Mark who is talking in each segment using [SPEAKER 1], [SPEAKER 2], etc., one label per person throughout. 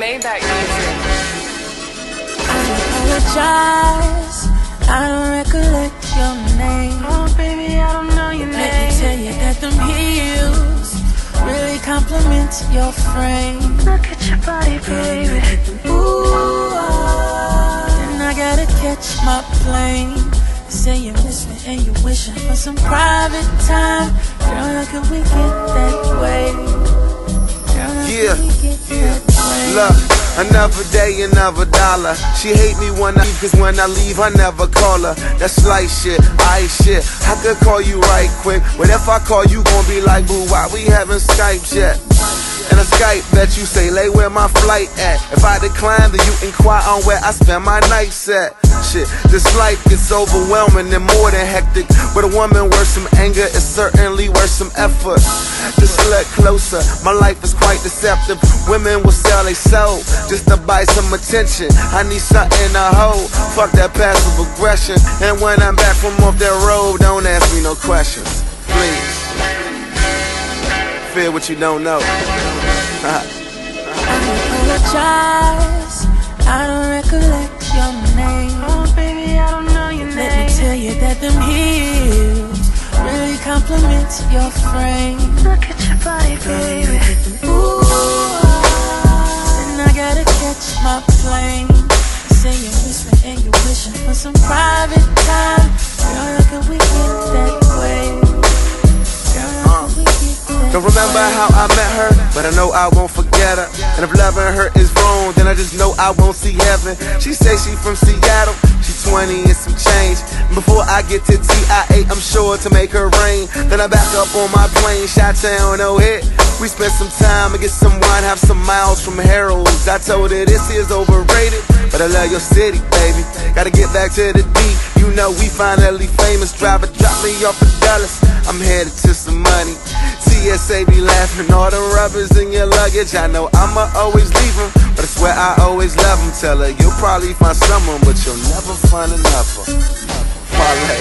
[SPEAKER 1] Maybach music.
[SPEAKER 2] I apologize, I don't recollect your name.
[SPEAKER 1] Oh baby, I don't know your name.
[SPEAKER 2] Let me tell you that them heels really compliment your frame.
[SPEAKER 1] Look at your body, baby.
[SPEAKER 2] Ooh, then I gotta catch my plane. You say you miss me and you're wishing for some private time. Girl, how could we get that way? Girl, how could we get that way?
[SPEAKER 3] Look, another day, another dollar. She hate me when I leave, cause when I leave, I never call her. That's light shit, ice shit. I could call you right quick, but if I call you, gon' be like, boo, why we haven't Skyped yet? And a Skype that you say, lay where my flight at. If I decline, then you inquire on where I spend my nights at. Shit, this life gets overwhelming and more than hectic. With a woman worth some anger, it's certainly worth some effort. Just look closer, my life is quite deceptive. Women will sell they soul just to buy some attention. I need something to hold, fuck that passive aggression. And when I'm back from off that road, don't ask me no questions, please. Fear what you don't know.
[SPEAKER 2] I apologize, I don't recollect your name.
[SPEAKER 1] Oh baby, I don't know your name.
[SPEAKER 2] Let me tell you that them heels really compliment your frame.
[SPEAKER 1] Look at your body, baby.
[SPEAKER 2] Ooh, then I gotta catch my plane. You say you miss me and you're wishing for some private time. Girl, how could we get that way? Girl, how could we get that
[SPEAKER 3] Don't remember
[SPEAKER 2] way?
[SPEAKER 3] how I met her, but I know I won't forget her. And if loving her is wrong, then I just know I won't see heaven. She say she from Seattle, she 20 and some change. And before I get to TIA, I'm sure to make her rain. Then I back up on my plane, Chi-Town, no hit. We spent some time and get some wine, have some miles from Harold's. I told her this is overrated, but I love your city, baby. Gotta get back to the D. You know we finally famous. Driver drop me off at Dallas, I'm headed to some money. TSA be laughing, all the rubbers in your luggage. I know I'ma always leave them, but I swear I always love them. Tell her you'll probably find someone, but you'll never find another. Parlay.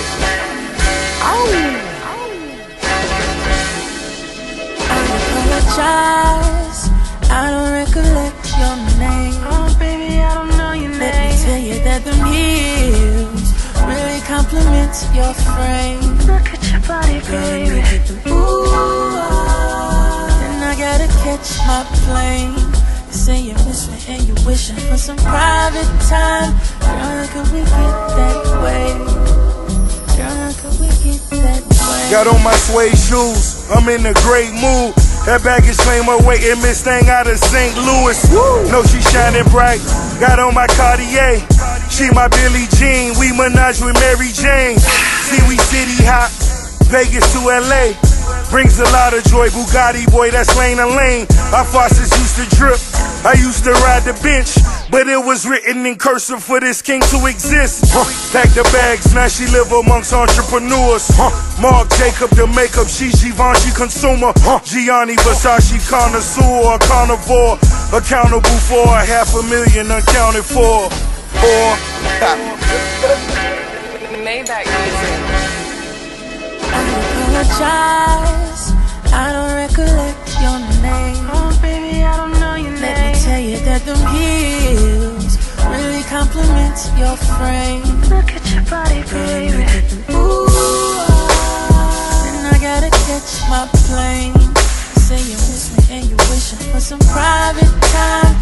[SPEAKER 2] Apologize, I don't recollect your name.
[SPEAKER 1] Oh baby, I don't know your name.
[SPEAKER 2] Let me tell you that them heels really compliment your frame.
[SPEAKER 1] Look at your body, baby.
[SPEAKER 2] Ooh, then I gotta catch my plane. You say you miss me and you're wishing for some private time. Girl, how could we get that way? Girl, how could we get that way?
[SPEAKER 4] Got on my suede shoes, I'm in a great mood. That baggage claim her waiting, Miss Thing out of St. Louis. Know she shining bright, got on my Cartier. She my Billie Jean, we menage with Mary Jane. See we city hop, Vegas to LA. Brings a lot of joy, Bugatti boy, that's lane to lane. Our faucets used to drip, I used to ride the bench. But it was written in cursive for this king to exist. Pack the bags, now she live amongst entrepreneurs. Marc Jacob, the makeup, she Givenchy consumer. Gianni Versace connoisseur, a carnivore. Accountable for $500,000 unaccounted for.
[SPEAKER 1] Maybach music.
[SPEAKER 2] I apologize, I don't recollect your name.
[SPEAKER 1] Oh baby, I don't know your name.
[SPEAKER 2] Let me tell you that them heels really compliment your frame.
[SPEAKER 1] Look at your body, baby.
[SPEAKER 2] Ooh, then I gotta catch my plane. You say you miss me and you're wishing for some private time.